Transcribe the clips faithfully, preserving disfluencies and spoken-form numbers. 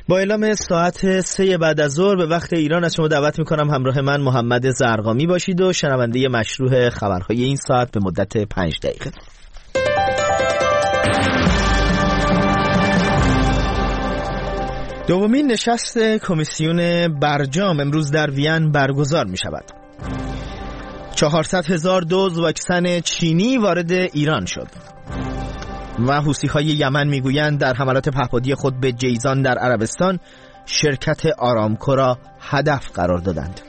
با اعلام ساعت سه بعد از ظهر به وقت ایران از شما دعوت میکنم همراه من محمد زرقامی باشید و شنونده مشروع خبرهای این ساعت به مدت پنج دقیقه. دومین نشست کمیسیون برجام امروز در وین برگزار می شود. چهارصد هزار دوز واکسن چینی وارد ایران شد و حوثی‌های یمن میگویند در حملات پهپادی خود به جیزان در عربستان شرکت آرامکو را هدف قرار دادند.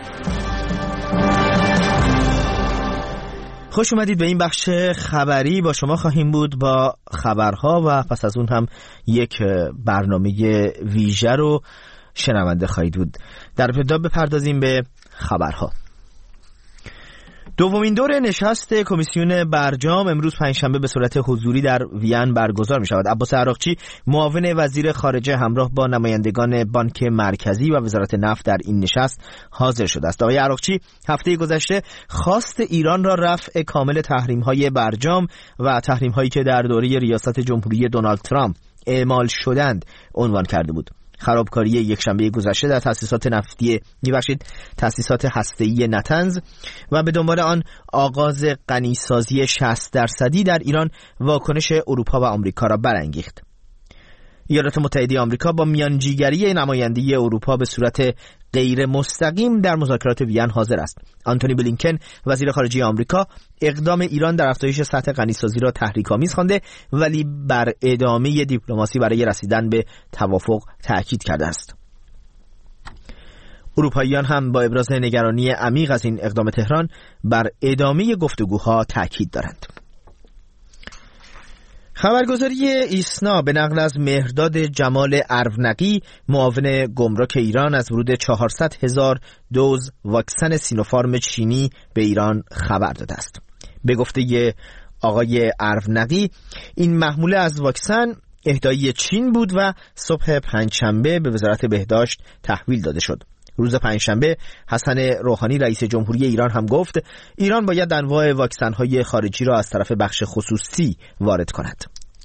خوش اومدید به این بخش خبری. با شما خواهیم بود با خبرها و پس از اون هم یک برنامه ویژه رو شنونده خواهید بود. در ابتدا بپردازیم به خبرها. دومین دور نشست کمیسیون برجام امروز پنجشنبه به صورت حضوری در وین برگزار می شود. عباس عراقچی معاون وزیر خارجه همراه با نمایندگان بانک مرکزی و وزارت نفت در این نشست حاضر شده است. آقای عراقچی هفته گذشته خواست ایران را رفع کامل تحریم‌های برجام و تحریم‌هایی که در دوره ریاست جمهوری دونالد ترامپ اعمال شدند عنوان کرده بود. خرابکاری یکشنبه گذشته در تأسیسات نفتی میبخشید تأسیسات هسته‌ای نتنز و به دنبال آن آغاز غنیسازی شصت درصدی در ایران واکنش اروپا و آمریکا را برانگیخت. ایالات متحده آمریکا با میانجیگری نماینده اروپا به صورت غیر مستقیم در مذاکرات وین حاضر است. آنتونی بلینکن وزیر خارجه آمریکا اقدام ایران در افزایش سطح غنیسازی را تحریک‌آمیز خوانده ولی بر ادامه دیپلماسی برای رسیدن به توافق تأکید کرده است. اروپاییان هم با ابراز نگرانی عمیق از این اقدام تهران بر ادامه گفتگوها تأکید دارند. خبرگزاری ایسنا به نقل از مهرداد جمال اروانقی معاون گمرک ایران از ورود چهارصد هزار دوز واکسن سینوفارم چینی به ایران خبر داده است. به گفته آقای اروانقی این محموله از واکسن اهدایی چین بود و صبح پنجشنبه به وزارت بهداشت تحویل داده شد. روز پنجشنبه حسن روحانی رئیس جمهوری ایران هم گفت ایران باید انواع واکسن‌های خارجی را از طرف بخش خصوصی وارد کند.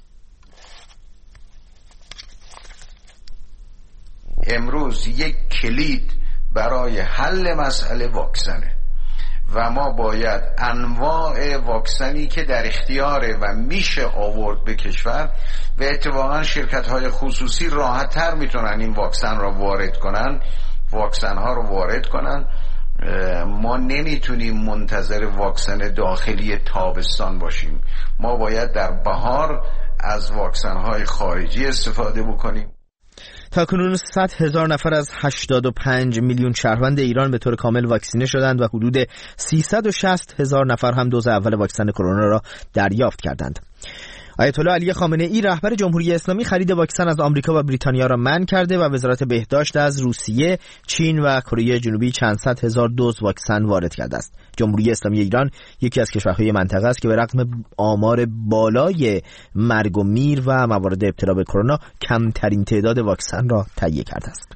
امروز یک کلید برای حل مسئله واکسنه و ما باید انواع واکسنی که در اختیاره و میشه آورد به کشور و اتفاقا شرکت‌های خصوصی راحت‌تر میتونن این واکسن را وارد کنن واکسن ها رو وارد کنن. ما نمیتونیم منتظر واکسن داخلی تابستان باشیم. ما باید در بهار از واکسن های خارجی استفاده بکنیم. تاکنون صد هزار نفر از هشتاد و پنج میلیون شهروند ایران به طور کامل واکسینه شدند و حدود سیصد و شصت هزار نفر هم دوز اول واکسن کرونا را دریافت کردند. آیت الله علی خامنه ای رهبر جمهوری اسلامی خرید واکسن از آمریکا و بریتانیا را منع کرده و وزارت بهداشت از روسیه، چین و کره جنوبی چند صد هزار دوز واکسن وارد کرده است. جمهوری اسلامی ایران یکی از کشورهای منطقه است که به رغم آمار بالای مرگ و میر و موارد ابتلا به کرونا کمترین تعداد واکسن را تهیه کرده است.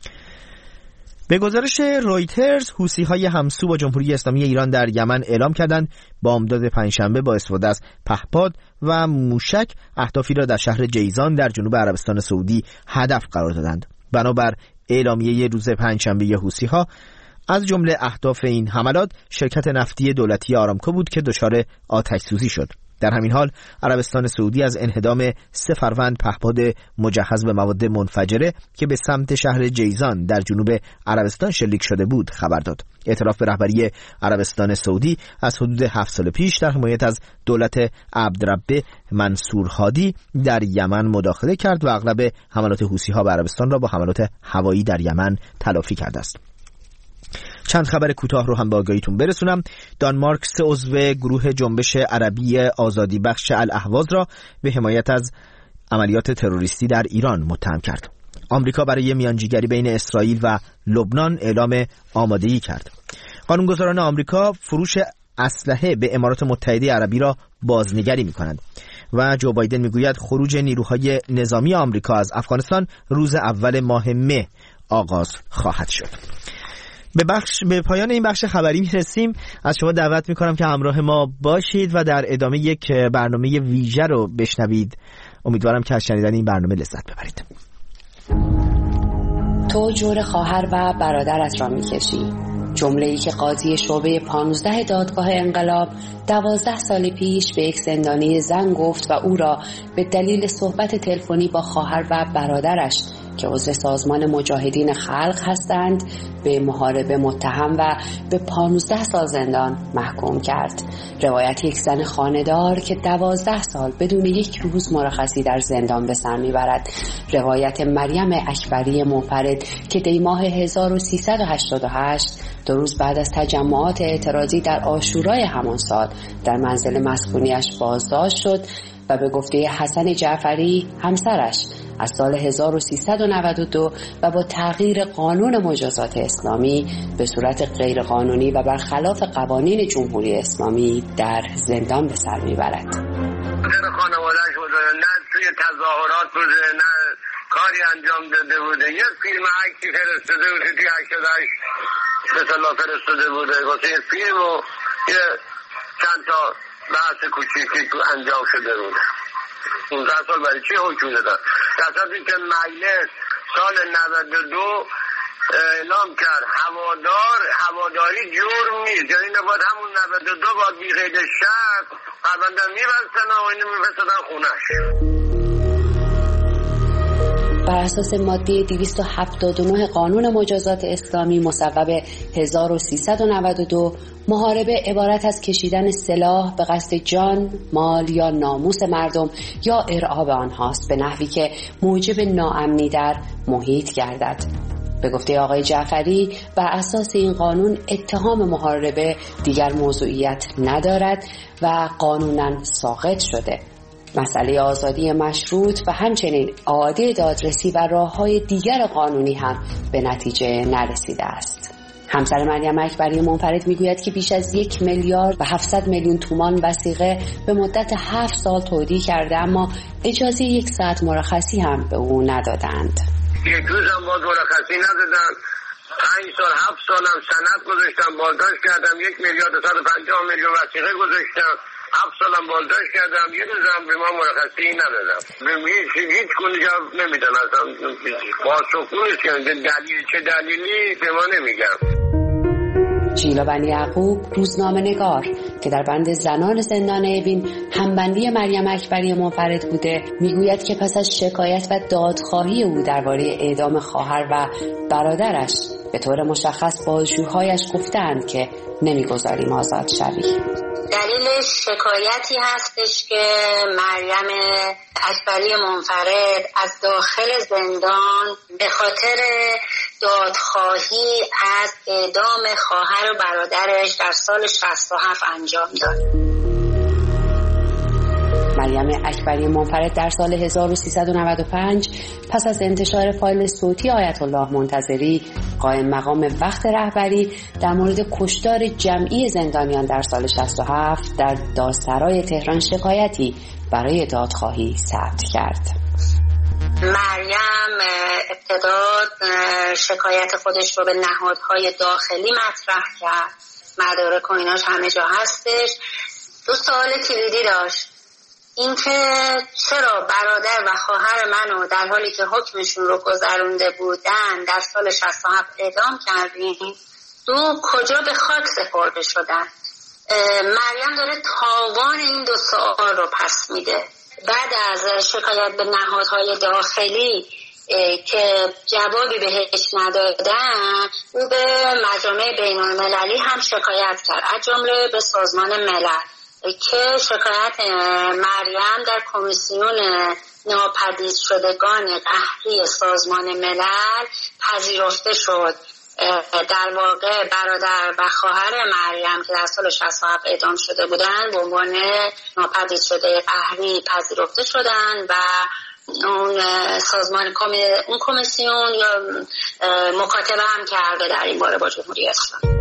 به گزارش رویترز حوثی‌های همسو با جمهوری اسلامی ایران در یمن اعلام کردند بامداد پنجشنبه با استفاده از پهپاد و موشک اهدافی را در شهر جیزان در جنوب عربستان سعودی هدف قرار دادند. بنابر اعلامیه روز پنجشنبه حوثی‌ها از جمله اهداف این حملات شرکت نفتی دولتی آرامکو بود که دچار آتش سوزی شد. در همین حال عربستان سعودی از انهدام سه فروند پهپاد مجهز به مواد منفجره که به سمت شهر جیزان در جنوب عربستان شلیک شده بود خبر داد. اعتراف به رهبری عربستان سعودی از حدود هفت سال پیش در حمایت از دولت عبدربه منصور هادی در یمن مداخله کرد و اغلب حملات حوثی‌ها به عربستان را با حملات هوایی در یمن تلافی کرده است. چند خبر کوتاه رو هم به آگاهیتون برسونم. دانمارک سه عضو گروه جنبش عربی آزادی بخش الاهواز را به حمایت از عملیات تروریستی در ایران متهم کرد. آمریکا برای میانجیگری بین اسرائیل و لبنان اعلام آمادگی کرد. قانونگذاران آمریکا فروش اسلحه به امارات متحده عربی را بازنگری می‌کنند و جو بایدن میگوید خروج نیروهای نظامی آمریکا از افغانستان روز اول ماه مه آغاز خواهد شد. به بخش به پایان این بخش خبری میرسیم. از شما دعوت میکنم که همراه ما باشید و در ادامه یک برنامه ویژه رو بشنوید. امیدوارم که از شنیدن این برنامه لذت ببرید. تو جور خواهر و برادرت را میکشی. جمله‌ای که قاضی شعبه پانزده دادگاه انقلاب دوازده سال پیش به یک زندانی زن گفت و او را به دلیل صحبت تلفنی با خواهر و برادرش که عضو سازمان مجاهدین خلق هستند به محاربه متهم و به پانزده سال زندان محکوم کرد. روایت یک زن خانه‌دار که دوازده سال بدون یک روز مرخصی در زندان به سر میبرد. روایت مریم اکبری منفرد که دی ماه هزار و سیصد و هشتاد و هشت دو روز بعد از تجمعات اعتراضی در عاشورای همان سال در منزل مسکونیش بازداشت شد و به گفته حسن جعفری همسرش از سال هزار و سیصد و نود و دو و با تغییر قانون مجازات اسلامی به صورت غیرقانونی و برخلاف قوانین جمهوری اسلامی در زندان به سر میبرد. در خانواده‌اش بوده، نه توی تظاهرات بوده، نه کاری انجام داده بوده. یه فیلم عکسی فرستاده بوده توی هشتاد و هشت به صلاح فرستاده بوده واسه یه فیلم و یه چند تا بحث کوچیکی تو انجام شده بوده. پانزده سال برای چی حکم دادن؟ در صورتی که مجلس سال نود و دو اعلام کرد هوادار هواداری جرم نیست، یعنی نباید همون نود و دو باید بی قید شرط پرونده میبستن و اینو میفرستادن خونش. بر اساس ماده دویست و هفتاد و نه قانون مجازات اسلامی مصوب هزار و سیصد و نود و دو، محاربه عبارت از کشیدن سلاح به قصد جان، مال یا ناموس مردم یا ارعاب آنهاست به نحوی که موجب ناامنی در محیط گردد. به گفته آقای جعفری بر اساس این قانون اتهام محاربه دیگر موضوعیت ندارد و قانونا ساقط شده. مسئله آزادی مشروط و همچنین اعاده دادرسی و راه‌های دیگر قانونی هم به نتیجه نرسیده است. همسر مریم اکبری منفرد میگوید که بیش از یک میلیارد و هفتصد میلیون تومان وثیقه به مدت هفت سال تودیع کرده، اما اجازه یک ساعت مرخصی هم به او ندادند. یک روز هم باز مرخصی ندادن. پنج سال هفت سال هم سند گذاشتم، بازداشت کردم، یک میلیارد و صد و پنجاه میلیون وثیقه گذاشتم، هفت سالم بازداشت کردم، یه روز هم به ما مرخصی ندادم. هیچ هیچ کنی جواب نمیدن، اصلا پاسخگو نیست که دلیل چه دلیلی به ما نمیگم. جیلا بنی یعقوب روزنامه نگار که در بند زنان زندان اوین همبندی مریم اکبری منفرد بوده میگوید که پس از شکایت و دادخواهی او درباره اعدام خواهر و برادرش به طور مشخص بازجوهایش گفتند که نمیگذاریم آزاد شوی. دلیلش شکایتی هستش که مریم اکبری منفرد از داخل زندان به خاطر دادخواهی از اعدام خواهر و برادرش در سال شصت و هفت انجام داد. مریم اکبری منفرد در سال هزار و سیصد و نود و پنج پس از انتشار فایل صوتی آیت الله منتظری قائم مقام وقت رهبری در مورد کشتار جمعی زندانیان در سال شصت و هفت در دادسرای تهران شکایتی برای دادخواهی ثبت کرد. مریم ابتدا شکایت خودش رو به نهادهای داخلی مطرح کرد، مدارک و ایناش همه جا هستش. دو سوال کلیدی داشت، اینکه چرا برادر و خواهر منو در حالی که حکمشون رو گذرونده بودن در سال شصت و هفت اعدام کردیم، دو کجا به خاک سپرده شدن. مریم داره تاوان این دو سوال رو پس میده. بعد از شکایت به نهادهای داخلی که جوابی بهش ندادن، او به مجامع بین المللی هم شکایت کرد، از جمله به سازمان ملل که شکایت مریم در کمیسیون ناپدید شدگان قهری سازمان ملل پذیرفته شد. در واقع برادر و خواهر مریم که در سال شصت و هفت اعدام شده بودند به عنوان ناپدید شده قهری پذیرفته شدند و اون سازمان کمی... اون کمیسیون یا مکاتبه هم کرده در این باره با جمهوری اسلامی.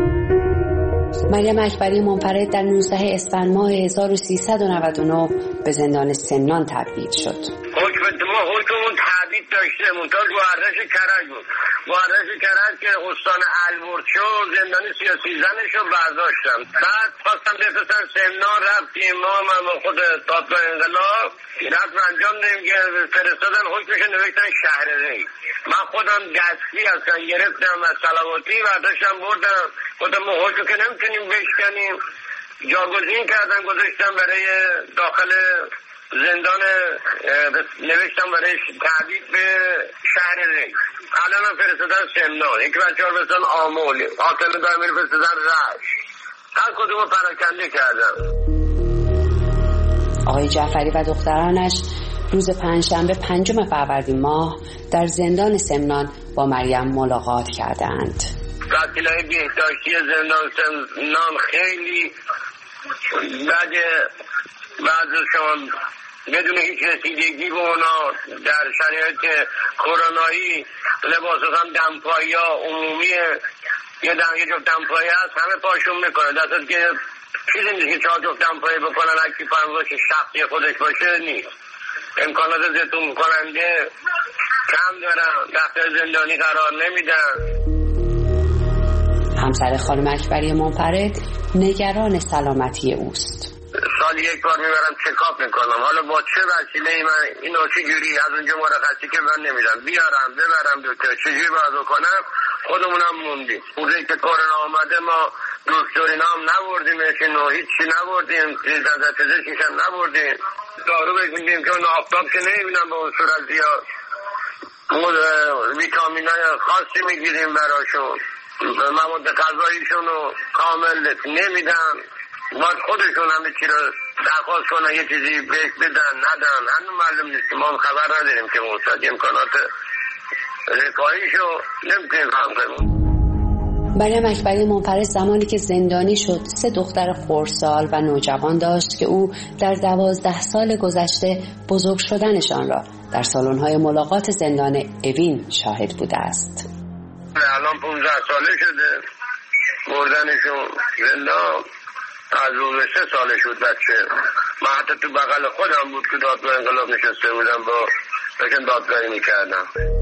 مریم اکبری منفرد در نوزدهم اسفند ماه هزار و سیصد و نود و نه به زندان سمنان تبعید شد. حکم ما حکممون تبعید داشته منتها گوهردش کرج بود. گوهردش کرج که استان البرز شد، زندانی سیاسی زنش رو برداشتن. بعد خواستم بفرستن سمنان، رفتیم ما من خود دادگاه انقلاب رفت انجام دادیم که فرستادن حکمش نوشتن شهر ری. من خودم دستی اصلا گرفتم از صلواتی برداشتم بردم، خودم حکم که نمیتونیم بشکنیم جاگزین کردن گذاشتم برای داخل زندان، نوشتم برای تعدید به شهر ری. الان هم فرستادن سمنان، یک بچه ها فرستادن آمول، حاکم دائمی فرستادن رشت، هر کدوم پراکنده کردن. آقای جعفری و دخترانش روز پنجشنبه پنجم فروردین ماه در زندان سمنان با مریم ملاقات کردند. وکیلای بهداشتی زندان سمنان خیلی بعد بعضشان بدون هیچ رسیدگی به اونا در شرایط کرونایی لباسات هم دمپایی ها عمومیه، یه دم یه جفت دمپایی هست همه پاشون میکنه، دستت که چیزی نیست که چهار جفت دمپایی بکنن هرکی فرمزاش شخصی خودش باشه نیست. امکانات زیتون کننده کم دارن، دفتر زندانی قرار نمیدن. همسر خانم اکبری منفرد نگران سلامتی اوست. سال یک بار میبرم چکاپ میکنم، حالا با چه وسیله من اینو چجوری از اونجا مرخصی که من نمیدم بیارم ببرم دکتر چجوری باید بکنم؟ خودمونم موندیم. روزی که کرونا آمده ما دکترینا هم نبردیم، و هیچی نبردیم، نظر پزشکیش هم نبردیم، دارو بگیدیم که اون آفتاب که نمیبینم به اون صورت زیاد، ویتامین های خاصی میگیریم براشون، مواد غذاییشون رو کامل نمیدن، باید خودشون همه چی رو درخواست کنن یه چیزی بهش بدن ندن، هنوز معلوم نیست. ما هم خبر نداریم که مستقیم امکانات رفاهیشو نمیتونیم فهم کنیم. مریم اکبری منفرد زمانی که زندانی شد سه دختر خردسال و نوجوان داشت که او در دوازده سال گذشته بزرگ شدنشان را در سالن‌های ملاقات زندان اوین شاهد بوده است. الان پونزده ساله شده بردنشون زندان، از روز سه ساله شد بچه. من حتی تو بغل خودم بود که دادگاه انقلاب نشسته بودم با بکن دادگاهی میکردم.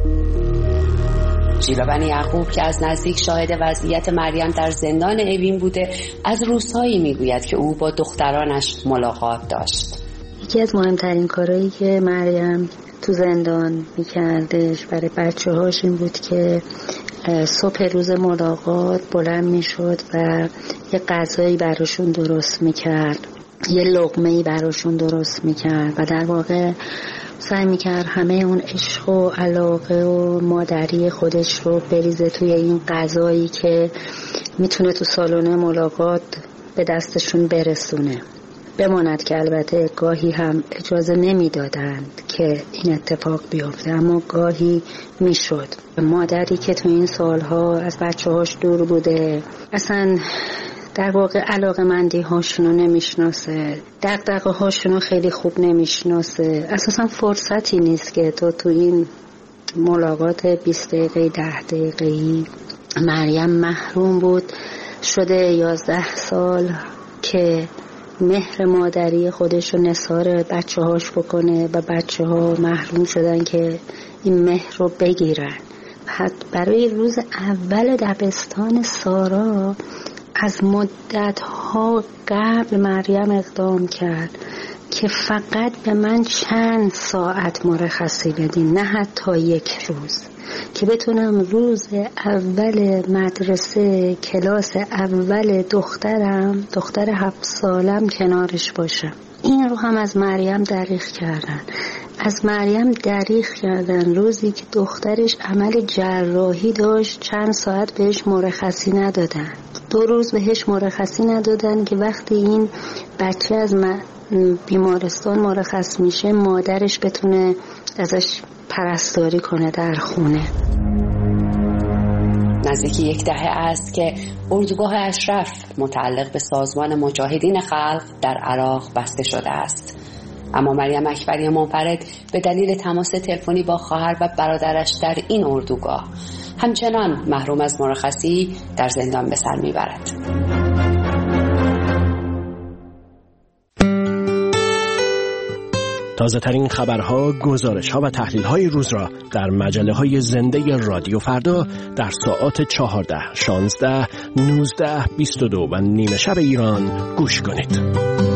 جیلا بنی یعقوب که از نزدیک شاهد وضعیت مریم در زندان اوین بوده از روزهایی میگوید که او با دخترانش ملاقات داشت. یکی از مهمترین کارهایی که مریم تو زندان میکردش برای بچه هاش این بود که صبح روز ملاقات بلند میشد و یه غذایی براشون درست میکرد، یه لقمه‌ای براشون درست میکرد و در واقع سعی میکرد همه اون عشق و علاقه و مادری خودش رو بریزه توی این غذایی که میتونه تو سالن ملاقات به دستشون برسونه. بماند که البته گاهی هم اجازه نمیدادند که این اتفاق بیفته، اما گاهی میشد. مادری که تو این سالها از بچه هاش دور بوده، اصلا در واقع علاقه مندی هاشونو نمیشناسه، دغدغه هاشونو خیلی خوب نمیشناسه، اساسا فرصتی نیست که تو تو این ملاقات بیست دقیقه ده دقیقه‌ای. مریم محروم بود شده یازده سال که مهر مادری خودش رو نثار بچه هاش بکنه و بچه ها محروم شدن که این مهر رو بگیرن. برای روز اول دبستان سارا از مدت ها قبل مریم اقدام کرد که فقط به من چند ساعت مرخصی بدین، نه حتی یک روز، که بتونم روز اول مدرسه کلاس اول دخترم دختر هفت سالم کنارش باشم. این رو هم از مریم دریغ کردن. از مریم دریغ کردن روزی که دخترش عمل جراحی داشت چند ساعت بهش مرخصی ندادن، دو روز بهش مرخصی ندادن که وقتی این بچه از بیمارستان مرخص میشه مادرش بتونه ازش پرستاری کنه در خونه. نزدیک یک دهه است که اردوگاه اشرف متعلق به سازمان مجاهدین خلق در عراق بسته شده است، اما مریم اکبری منفرد به دلیل تماس تلفنی با خواهر و برادرش در این اردوگاه همچنان محروم از مرخصی در زندان به سر میبرد. تازه ترین خبرها، گزارش‌ها و تحلیل‌های روز را در مجله‌های زنده رادیو فردا در ساعات چهارده، شانزده، نوزده، بیست و دو و نیمه شب ایران گوش کنید.